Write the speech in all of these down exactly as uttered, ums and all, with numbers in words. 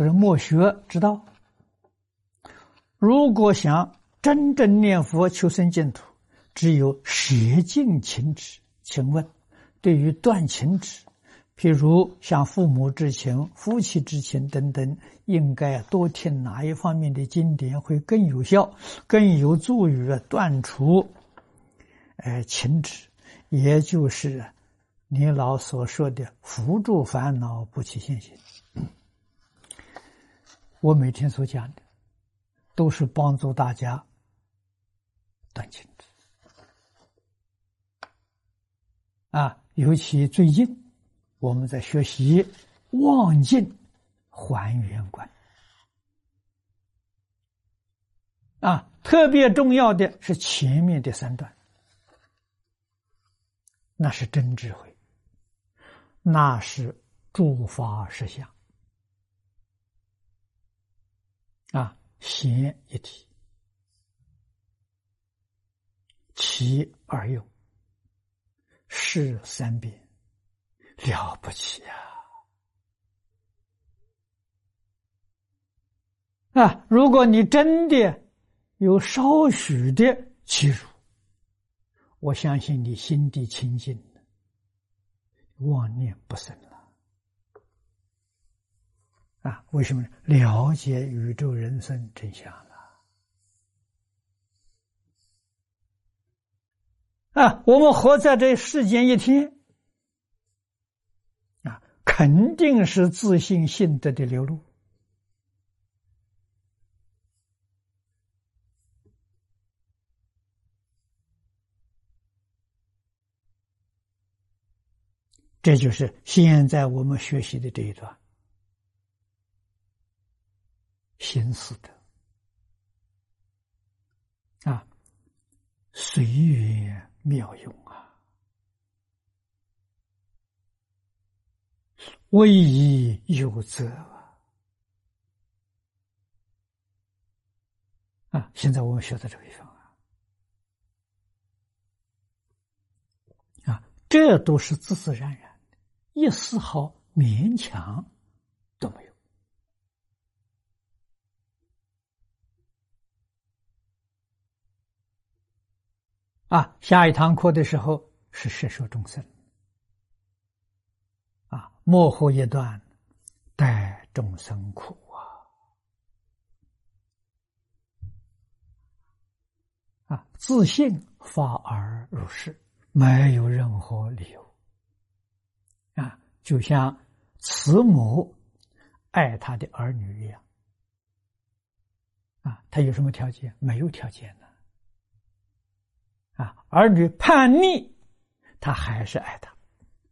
他说莫学之道。如果想真正念佛求生净土，只有舍尽情执。请问，对于断情执，譬如像父母之情、夫妻之情等等，应该多听哪一方面的经典会更有效，更有助于断除呃情执，也就是你老所说的扶助烦恼，不起现行。我每天所讲的都是帮助大家断情执啊，尤其最近我们在学习望境还原观啊，特别重要的是前面的三段，那是真智慧，那是诸法实相啊，显一体，其二用，是三变，了不起啊！啊，如果你真的有少许的欺辱，我相信你心地清净了，妄念不生了。啊，为什么呢？了解宇宙人生真相了。啊，我们活在这世间一天，啊，肯定是自信信德的流露。这就是现在我们学习的这一段心思的啊，随缘妙用啊，唯宜有则啊！现在我们学到这个地方啊，啊，这都是自自然然的，一丝毫勉强都没有。啊，下一堂课的时候是摄受众生，啊，末后一段待众生苦啊，啊，自信发而入世，没有任何理由，啊，就像慈母爱他的儿女一样，啊，他有什么条件？没有条件的。啊，儿女叛逆，他还是爱他，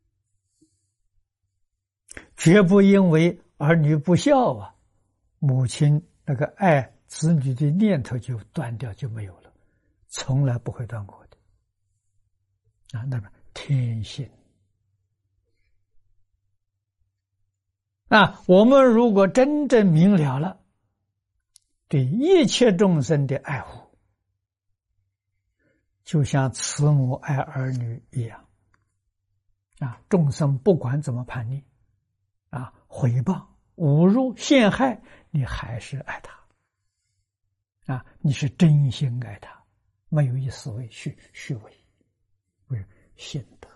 绝不因为儿女不孝啊，母亲那个爱子女的念头就断掉，就没有了，从来不会断过的。啊，那么天性啊，我们如果真正明了了对一切众生的爱护，就像慈母爱儿女一样，啊，众生不管怎么叛逆，啊，诽谤、侮辱、陷害，你还是爱他，啊，你是真心爱他，没有一丝为虚虚伪，为信德。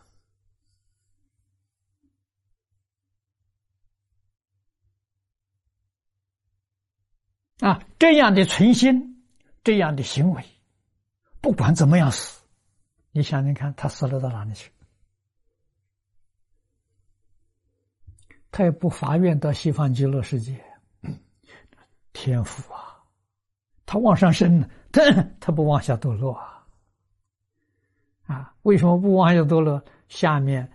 啊，这样的存心，这样的行为。不管怎么样死，你想想看，他死了到哪里去？他也不发愿到西方极乐世界，天福啊！他往上升了，他他不往下堕落啊！啊，为什么不往下堕落？下面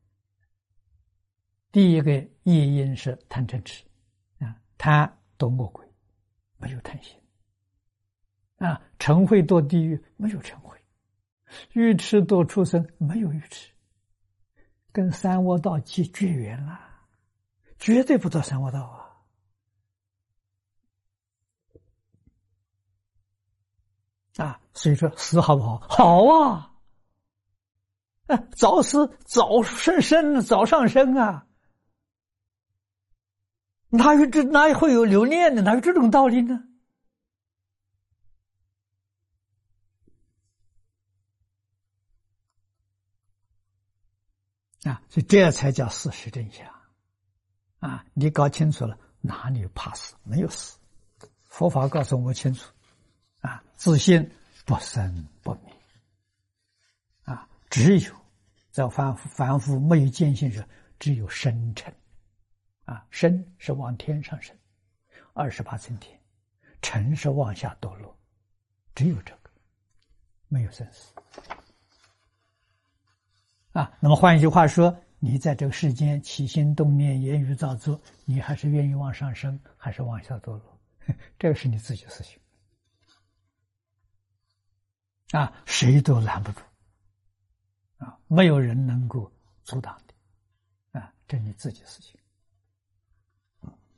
第一个业因是贪嗔痴啊，贪堕恶鬼，没有贪心。啊，嗔恚堕地狱，没有嗔恚；愚痴堕畜生，没有愚痴。跟三恶道结绝缘了，绝对不到三恶道啊！啊，所以说死好不好？好啊！啊，早死早生生早上升啊！ 哪有这哪会有留念呢？哪有这种道理呢？啊，所以这才叫事实真相。啊，你搞清楚了，哪里有怕死？没有死。佛法告诉我们清楚。啊，自信不生不灭。啊，只有在凡夫凡夫没有见性时，只有生成。啊，生是往天上升，二十八层天；成是往下堕落，只有这个，没有生死。啊，那么换一句话说，你在这个世间起心动念、言语造作，你还是愿意往上升，还是往下堕落？这个是你自己的事情。啊，谁都拦不住。啊，没有人能够阻挡的。啊，这是你自己的事情。